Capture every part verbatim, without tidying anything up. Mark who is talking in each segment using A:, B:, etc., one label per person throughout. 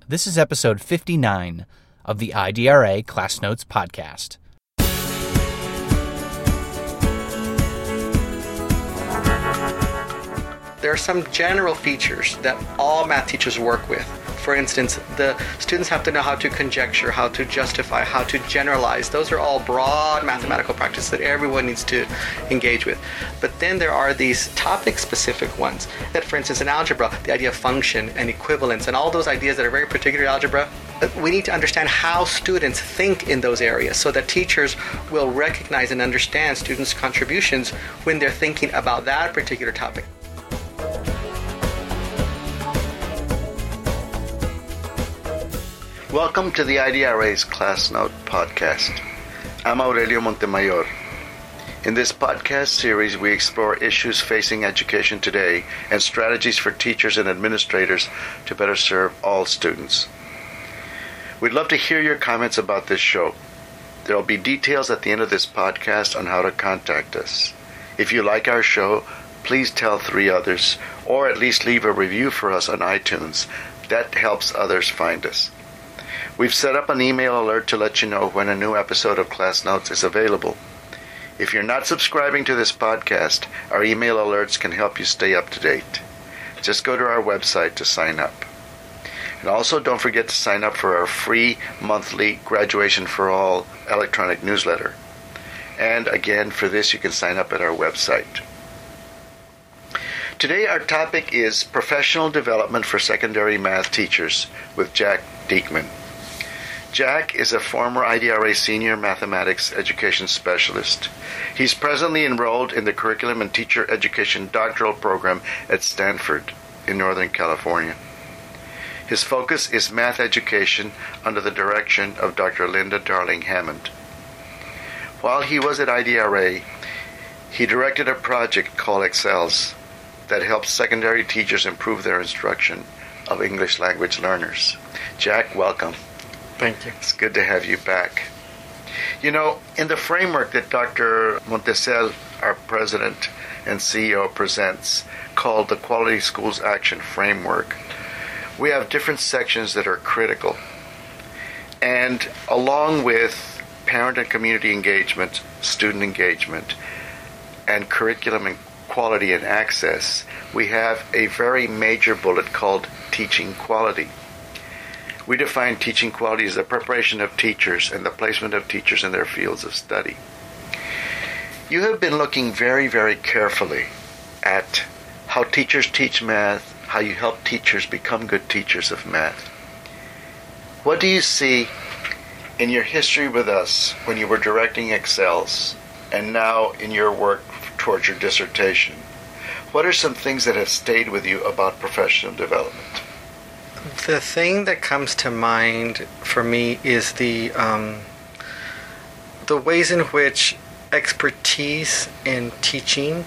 A: This is episode fifty-nine of the I D R A Class Notes podcast.
B: There are some general features that all math teachers work with. For instance, the students have to know how to conjecture, how to justify, how to generalize. Those are all broad mathematical practices that everyone needs to engage with. But then there are these topic-specific ones that, for instance, in algebra, the idea of function and equivalence and all those ideas that are very particular to algebra, we need to understand how students think in those areas so that teachers will recognize and understand students' contributions when they're thinking about that particular topic.
C: Welcome to the I D R A's Class Note podcast. I'm Aurelio Montemayor. In this podcast series, we explore issues facing education today and strategies for teachers and administrators to better serve all students. We'd love to hear your comments about this show. There will be details at the end of this podcast on how to contact us. If you like our show, please tell three others, or at least leave a review for us on iTunes. That helps others find us. We've set up an email alert to let you know when a new episode of Class Notes is available. If you're not subscribing to this podcast, our email alerts can help you stay up to date. Just go to our website to sign up. And also don't forget to sign up for our free monthly Graduation for All electronic newsletter. And again, for this you can sign up at our website. Today our topic is Professional Development for Secondary Math Teachers with Jack Diekman. Jack is a former I D R A Senior Mathematics Education Specialist. He's presently enrolled in the Curriculum and Teacher Education Doctoral Program at Stanford in Northern California. His focus is math education under the direction of Doctor Linda Darling Hammond. While he was at I D R A, he directed a project called Excels that helps secondary teachers improve their instruction of English language learners. Jack, welcome.
B: Thank you.
C: It's good to have you back. You know, in the framework that Doctor Montesel, our president and C E O, presents, called the Quality Schools Action Framework, we have different sections that are critical. And along with parent and community engagement, student engagement, and curriculum and quality and access, we have a very major bullet called teaching quality. We define teaching quality as the preparation of teachers and the placement of teachers in their fields of study. You have been looking very, very carefully at how teachers teach math, how you help teachers become good teachers of math. What do you see in your history with us when you were directing Excels and now in your work towards your dissertation? What are some things that have stayed with you about professional development?
B: The thing that comes to mind for me is the um, the ways in which expertise in teaching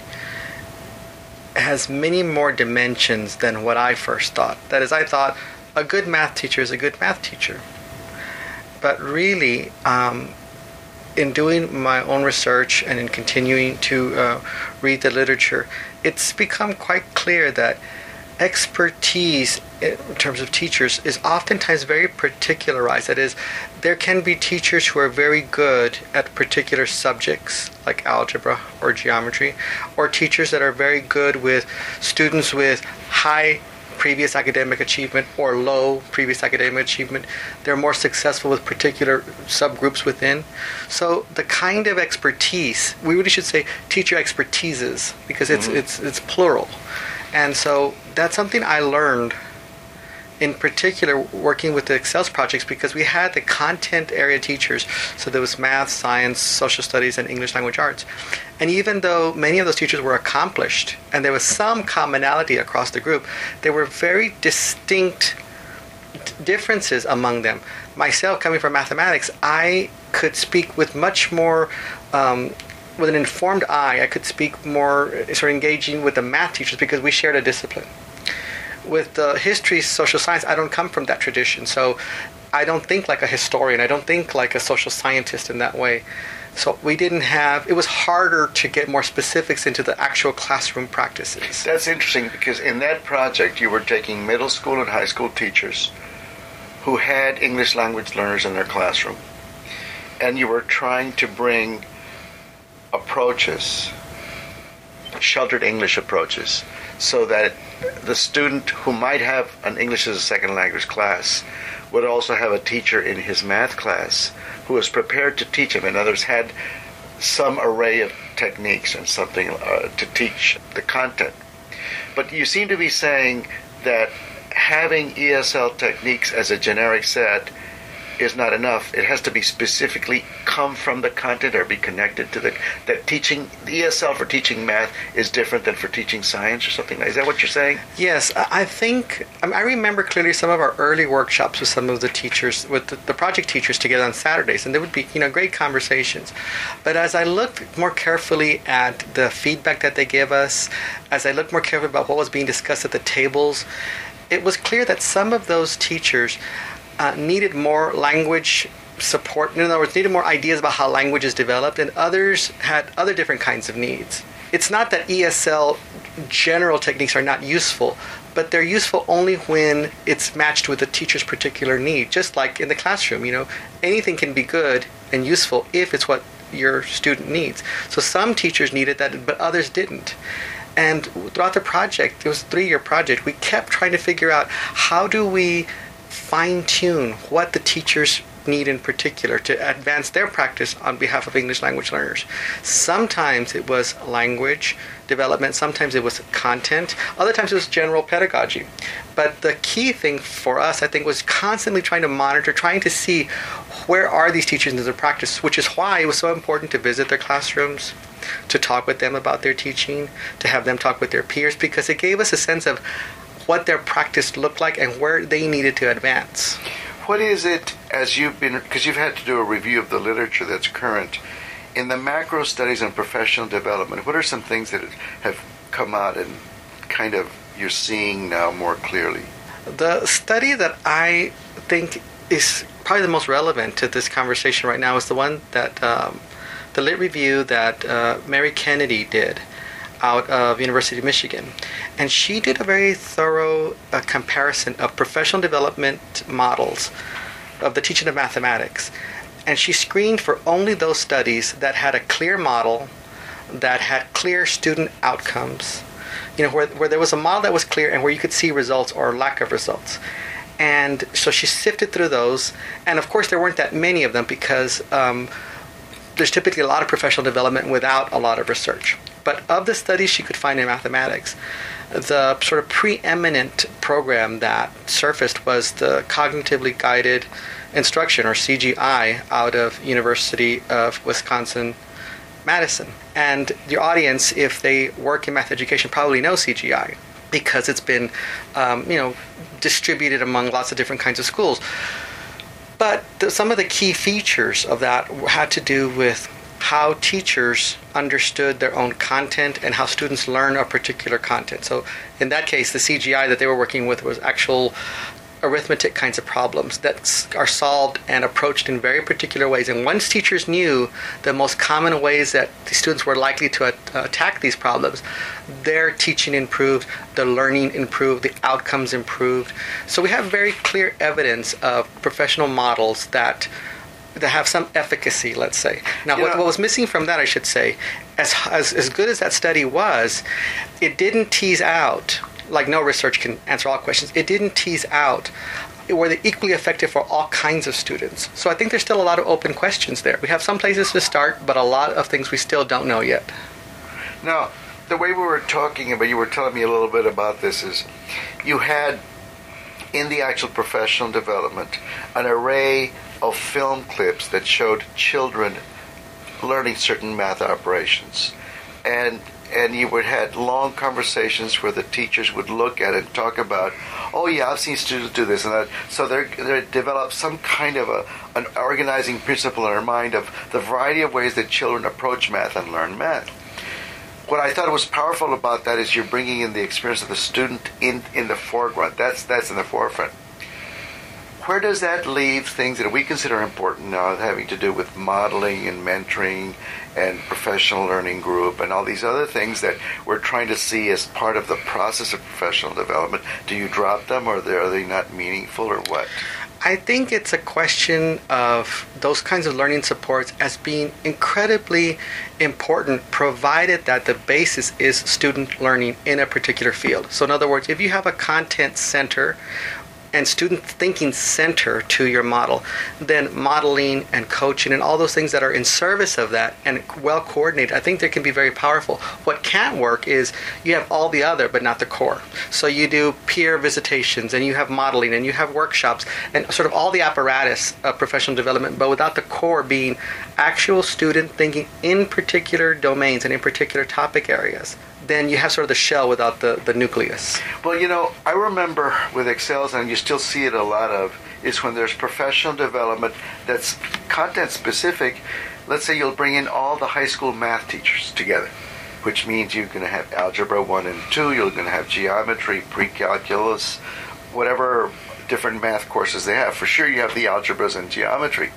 B: has many more dimensions than what I first thought. That is, I thought a good math teacher is a good math teacher. But really, um, in doing my own research and in continuing to uh, read the literature, it's become quite clear that expertise in terms of teachers is oftentimes very particularized. That is, there can be teachers who are very good at particular subjects like algebra or geometry, or teachers that are very good with students with high previous academic achievement or low previous academic achievement. They're more successful with particular subgroups within. So the kind of expertise, we really should say teacher expertises, because it's mm-hmm. it's it's plural. And so that's something I learned in particular working with the Excels projects, because we had the content area teachers. So there was math, science, social studies, and English language arts. And even though many of those teachers were accomplished and there was some commonality across the group, there were very distinct differences among them. Myself, coming from mathematics, I could speak with much more um, with an informed eye. I could speak more, sort of engaging with the math teachers because we shared a discipline. With the history, social science, I don't come from that tradition, so I don't think like a historian. I don't think like a social scientist in that way. So we didn't have, it was harder to get more specifics into the actual classroom practices.
C: That's interesting, because in that project you were taking middle school and high school teachers who had English language learners in their classroom, and you were trying to bring approaches, sheltered English approaches, so that the student who might have an English as a second language class would also have a teacher in his math class who was prepared to teach him, and others had some array of techniques and something uh, to teach the content. But you seem to be saying that having E S L techniques as a generic set is not enough. It has to be specifically come from the content or be connected to the, that teaching, the E S L for teaching math is different than for teaching science or something like that. Is that what you're saying?
B: Yes, I think, I, mean, I remember clearly some of our early workshops with some of the teachers, with the, the project teachers together on Saturdays, and there would be, you know, great conversations. But as I looked more carefully at the feedback that they give us, as I looked more carefully about what was being discussed at the tables, it was clear that some of those teachers Uh, needed more language support. In other words, needed more ideas about how language is developed, and others had other different kinds of needs. It's not that E S L general techniques are not useful, but they're useful only when it's matched with the teacher's particular need. Just like in the classroom, you know, anything can be good and useful if it's what your student needs. So some teachers needed that, but others didn't. And throughout the project, it was a three-year project, we kept trying to figure out how do we fine-tune what the teachers need in particular to advance their practice on behalf of English language learners. Sometimes it was language development, sometimes it was content, other times it was general pedagogy. But the key thing for us, I think, was constantly trying to monitor, trying to see where are these teachers in their practice, which is why it was so important to visit their classrooms, to talk with them about their teaching, to have them talk with their peers, because it gave us a sense of what their practice looked like and where they needed to advance.
C: What is it, as you've been, because you've had to do a review of the literature that's current, in the macro studies on professional development, what are some things that have come out and kind of you're seeing now more clearly?
B: The study that I think is probably the most relevant to this conversation right now is the one that, um, the lit review that uh, Mary Kennedy did out of University of Michigan. And she did a very thorough uh, comparison of professional development models of the teaching of mathematics. And she screened for only those studies that had a clear model, that had clear student outcomes, you know, where, where there was a model that was clear and where you could see results or lack of results. And so she sifted through those. And of course, there weren't that many of them because um, there's typically a lot of professional development without a lot of research. But of the studies she could find in mathematics, the sort of preeminent program that surfaced was the Cognitively Guided Instruction, or C G I, out of University of Wisconsin-Madison. And your audience, if they work in math education, probably know C G I because it's been, um, you know, distributed among lots of different kinds of schools. But the, some of the key features of that had to do with how teachers understood their own content and how students learn a particular content. So in that case, the C G I that they were working with was actual arithmetic kinds of problems that are solved and approached in very particular ways. And once teachers knew the most common ways that the students were likely to uh, attack these problems, their teaching improved, the learning improved, the outcomes improved. So we have very clear evidence of professional models that that have some efficacy, let's say. Now, what, what was missing from that, I should say, as, as as good as that study was, it didn't tease out, like no research can answer all questions, it didn't tease out were they equally effective for all kinds of students. So I think there's still a lot of open questions there. We have some places to start, but a lot of things we still don't know yet.
C: Now, the way we were talking about, you were telling me a little bit about this, is you had, in the actual professional development, an array of film clips that showed children learning certain math operations. And and you would had long conversations where the teachers would look at it and talk about, oh yeah, I've seen students do this and that. So they they develop some kind of a an organizing principle in our mind of the variety of ways that children approach math and learn math. What I thought was powerful about that is you're bringing in the experience of the student in, in the foreground. That's that's in the forefront. Where does that leave things that we consider important now, having to do with modeling and mentoring and professional learning group and all these other things that we're trying to see as part of the process of professional development? Do you drop them, or are they not meaningful, or what?
B: I think it's a question of those kinds of learning supports as being incredibly important, provided that the basis is student learning in a particular field. So in other words, if you have a content center and student thinking center to your model, then modeling and coaching and all those things that are in service of that and well coordinated, I think they can be very powerful. What can't work is you have all the other but not the core. So you do peer visitations and you have modeling and you have workshops and sort of all the apparatus of professional development, but without the core being actual student thinking in particular domains and in particular topic areas. Then you have sort of the shell without the, the nucleus.
C: Well, you know, I remember with Excels, and you still see it a lot of, is when there's professional development that's content specific. Let's say you'll bring in all the high school math teachers together, which means you're going to have Algebra one and two, you're going to have geometry, pre-calculus, whatever different math courses they have. For sure you have the algebras and geometry.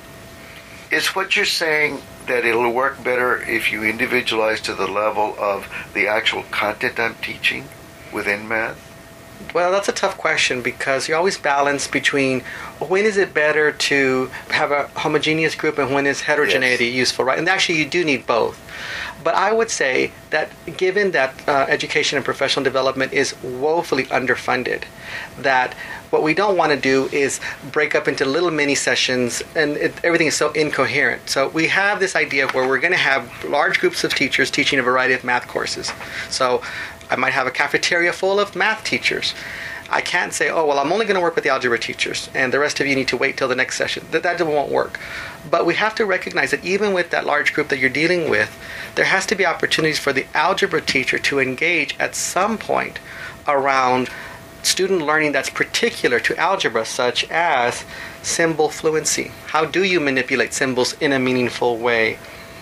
C: Is what you're saying that it'll work better if you individualize to the level of the actual content I'm teaching within math?
B: Well, that's a tough question because you always balance between when is it better to have a homogeneous group and when is heterogeneity yes. useful, right? And actually you do need both. But I would say that given that uh, education and professional development is woefully underfunded, that what we don't want to do is break up into little mini sessions, and it, everything is so incoherent. So we have this idea where we're going to have large groups of teachers teaching a variety of math courses. So I might have a cafeteria full of math teachers. I can't say, oh, well, I'm only going to work with the algebra teachers, and the rest of you need to wait till the next session. That, that won't work. But we have to recognize that even with that large group that you're dealing with, there has to be opportunities for the algebra teacher to engage at some point around student learning that's particular to algebra, such as symbol fluency. How do you manipulate symbols in a meaningful way?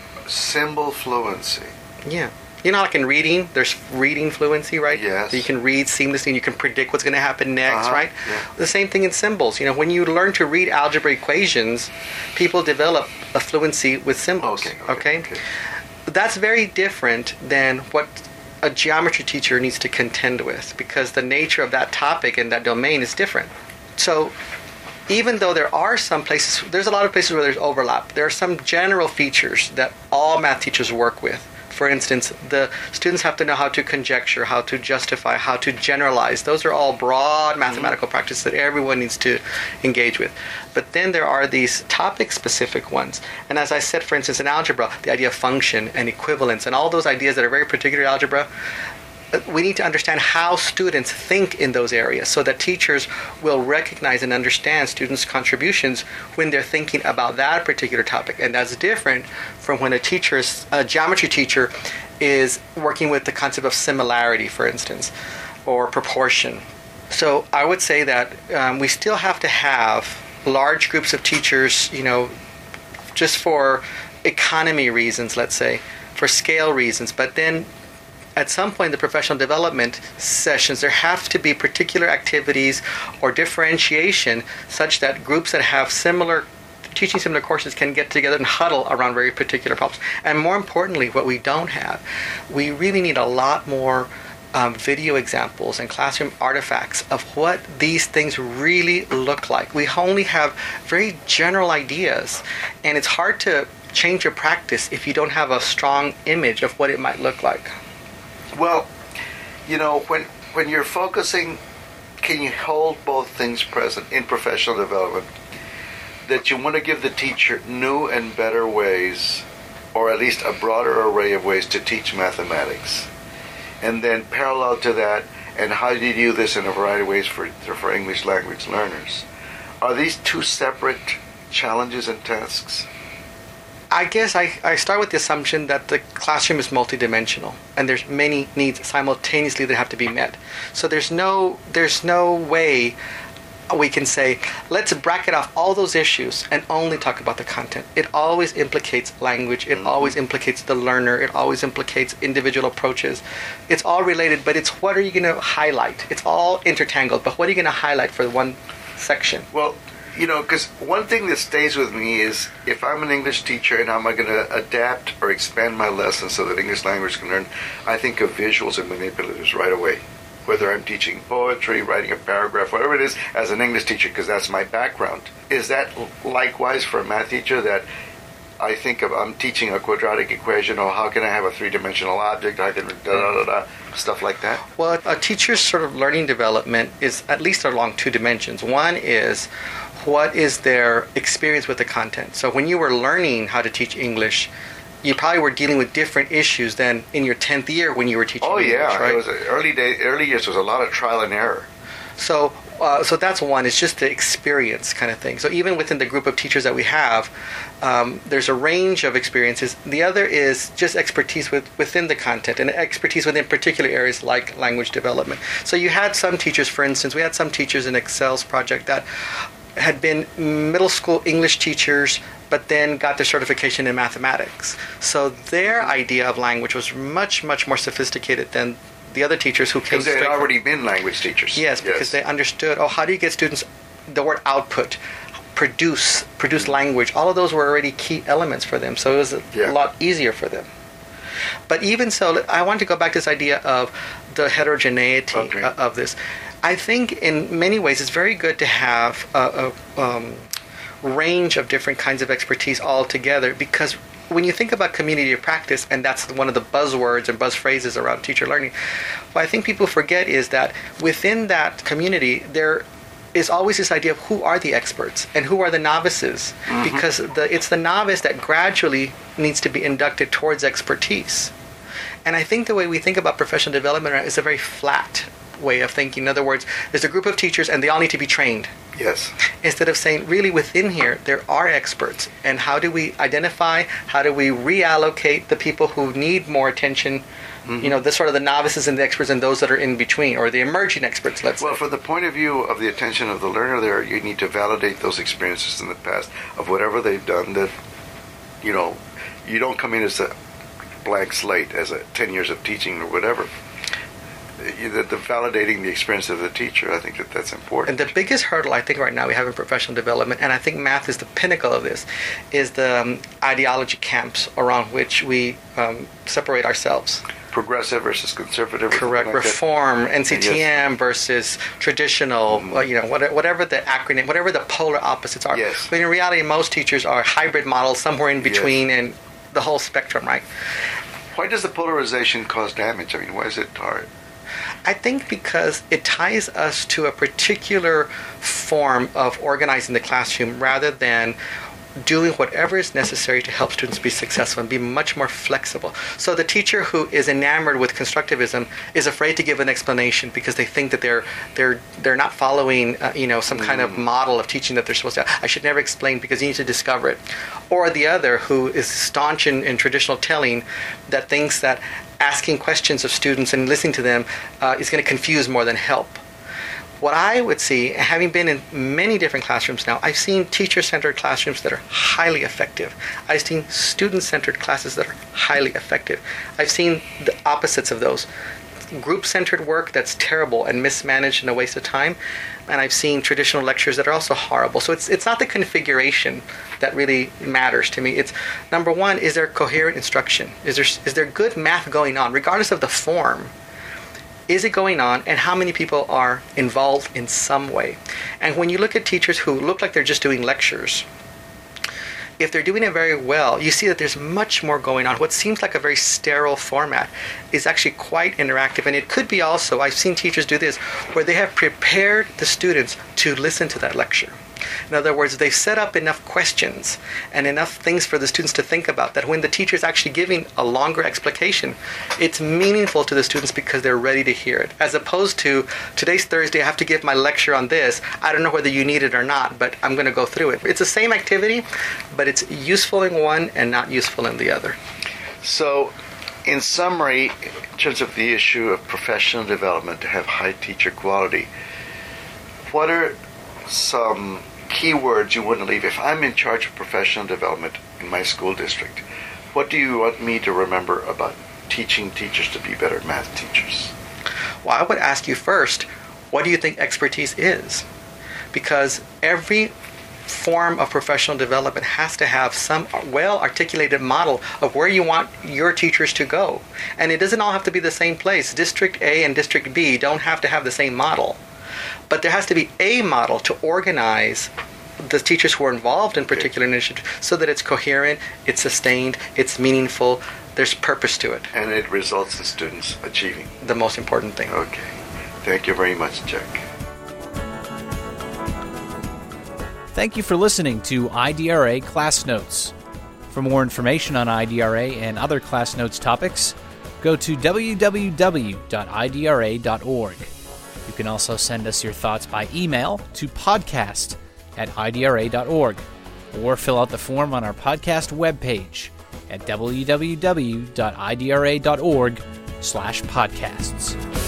C: Symbol fluency.
B: Yeah. You know, like in reading, there's reading fluency, right?
C: Yes.
B: So you can read seamlessly and you can predict what's going to happen next,
C: uh-huh.
B: right?
C: Yeah.
B: The same thing in symbols. You know, when you learn to read algebra equations, people develop a fluency with symbols.
C: Okay. Okay.
B: okay?
C: okay.
B: That's very different than what a geometry teacher needs to contend with, because the nature of that topic and that domain is different. So even though there are some places, there's a lot of places where there's overlap. There are some general features that all math teachers work with. For instance, the students have to know how to conjecture, how to justify, how to generalize. Those are all broad mathematical mm-hmm. practices that everyone needs to engage with. But then there are these topic-specific ones. And as I said, for instance, in algebra, the idea of function and equivalence and all those ideas that are very particular to algebra, we need to understand how students think in those areas so that teachers will recognize and understand students' contributions when they're thinking about that particular topic. And that's different from when a teacher's, a geometry teacher is working with the concept of similarity, for instance, or proportion. So I would say that um, we still have to have large groups of teachers, you know, just for economy reasons, let's say, for scale reasons, but then at some point in the professional development sessions, there have to be particular activities or differentiation such that groups that have similar, teaching similar courses can get together and huddle around very particular problems. And more importantly, what we don't have, we really need a lot more um, video examples and classroom artifacts of what these things really look like. We only have very general ideas, and it's hard to change your practice if you don't have a strong image of what it might look like.
C: Well, you know, when when you're focusing, can you hold both things present in professional development? That you want to give the teacher new and better ways, or at least a broader array of ways to teach mathematics. And then parallel to that, and how do you do this in a variety of ways for, for English language learners? Are these two separate challenges and tasks?
B: I guess I, I start with the assumption that the classroom is multidimensional and there's many needs simultaneously that have to be met. So there's no there's no way we can say, let's bracket off all those issues and only talk about the content. It always implicates language. It mm-hmm. always implicates the learner. It always implicates individual approaches. It's all related, but it's what are you going to highlight? It's all intertangled, but what are you going to highlight for one section?
C: Well, you know, because one thing that stays with me is if I'm an English teacher and how am I going to adapt or expand my lessons so that English language can learn, I think of visuals and manipulators right away. whether I'm teaching poetry, writing a paragraph, whatever it is, as an English teacher, because that's my background. Is that likewise for a math teacher, that I think of, I'm teaching a quadratic equation, or how can I have a three-dimensional object, I can da da da da, stuff like that?
B: Well, a teacher's sort of learning development is at least along two dimensions. One is, what is their experience with the content? So when you were learning how to teach English, you probably were dealing with different issues than in your tenth year when you were teaching
C: oh,
B: English,
C: yeah.
B: right?
C: It was early day, early years was a lot of trial and error.
B: So, uh, so that's one. It's just the experience kind of thing. So even within the group of teachers that we have, um, there's a range of experiences. The other is just expertise with, within the content and expertise within particular areas like language development. So you had some teachers, for instance, we had some teachers in Excel's project that had been middle school English teachers, but then got their certification in mathematics. So their idea of language was much, much more sophisticated than the other teachers who came
C: Because they had
B: straight
C: already been language teachers.
B: Yes, because yes. they understood, oh, how do you get students, the word output, produce, produce language, all of those were already key elements for them, so it was a yeah. lot easier for them. But even so, I want to go back to this idea of the heterogeneity okay. of this. I think in many ways it's very good to have a, a um, range of different kinds of expertise all together, because when you think about community of practice, and that's one of the buzzwords and buzz phrases around teacher learning, what I think people forget is that within that community there is always this idea of who are the experts and who are the novices, mm-hmm. because the, it's the novice that gradually needs to be inducted towards expertise. And I think the way we think about professional development is a very flat way of thinking. In other words, there's a group of teachers and they all need to be trained.
C: Yes.
B: Instead of saying, really within here, there are experts. And how do we identify, how do we reallocate the people who need more attention, mm-hmm. you know, the sort of the novices and the experts and those that are in between, or the emerging experts, let's
C: well,
B: say.
C: Well, from the point of view of the attention of the learner there, you need to validate those experiences in the past of whatever they've done that, you know, you don't come in as a blank slate, as a ten years of teaching or whatever. The, the validating the experience of the teacher, I think that that's important.
B: And the biggest hurdle I think right now we have in professional development, and I think math is the pinnacle of this, is the um, ideology camps around which we um, separate ourselves.
C: Progressive versus conservative.
B: Correct. Like Reform, that. N C T M yes. versus traditional, mm-hmm. well, you know, whatever the acronym, whatever the polar opposites are.
C: Yes.
B: But in reality, most teachers are hybrid models, somewhere in between, yes. and the whole spectrum, right?
C: Why does the polarization cause damage? I mean, why is it hard?
B: I think because it ties us to a particular form of organizing the classroom rather than doing whatever is necessary to help students be successful and be much more flexible. So the teacher who is enamored with constructivism is afraid to give an explanation because they think that they're they're they're not following uh, you know some mm. kind of model of teaching that they're supposed to. I should never explain because you need to discover it. Or the other who is staunch in, in traditional telling that thinks that asking questions of students and listening to them uh, is going to confuse more than help. What I would see, having been in many different classrooms now, I've seen teacher-centered classrooms that are highly effective. I've seen student-centered classes that are highly effective. I've seen the opposites of those. Group-centered work that's terrible and mismanaged and a waste of time. And I've seen traditional lectures that are also horrible. So it's it's not the configuration that really matters to me. It's, number one, is there coherent instruction? Is there is there good math going on, regardless of the form? Is it going on, and how many people are involved in some way? And when you look at teachers who look like they're just doing lectures, if they're doing it very well, you see that there's much more going on. What seems like a very sterile format is actually quite interactive. And it could be also, I've seen teachers do this, where they have prepared the students to listen to that lecture. In other words, they've set up enough questions and enough things for the students to think about that when the teacher is actually giving a longer explication, it's meaningful to the students because they're ready to hear it. As opposed to, today's Thursday, I have to give my lecture on this. I don't know whether you need it or not, but I'm going to go through it. It's the same activity, but it's useful in one and not useful in the other.
C: So, in summary, in terms of the issue of professional development to have high teacher quality, what are some keywords you wouldn't leave? If I'm in charge of professional development in my school district, what do you want me to remember about teaching teachers to be better math teachers?
B: Well, I would ask you first, what do you think expertise is? Because every form of professional development has to have some well-articulated model of where you want your teachers to go. And it doesn't all have to be the same place. District A and District B don't have to have the same model. But there has to be a model to organize the teachers who are involved in particular initiatives so that it's coherent, it's sustained, it's meaningful, there's purpose to it.
C: And it results in students achieving.
B: The most important thing.
C: Okay. Thank you very much, Jack.
A: Thank you for listening to I D R A Class Notes. For more information on I D R A and other Class Notes topics, go to w w w dot i d r a dot org. You can also send us your thoughts by email to podcast at i d r a dot org or fill out the form on our podcast webpage at w w w dot i d r a dot org slash podcasts.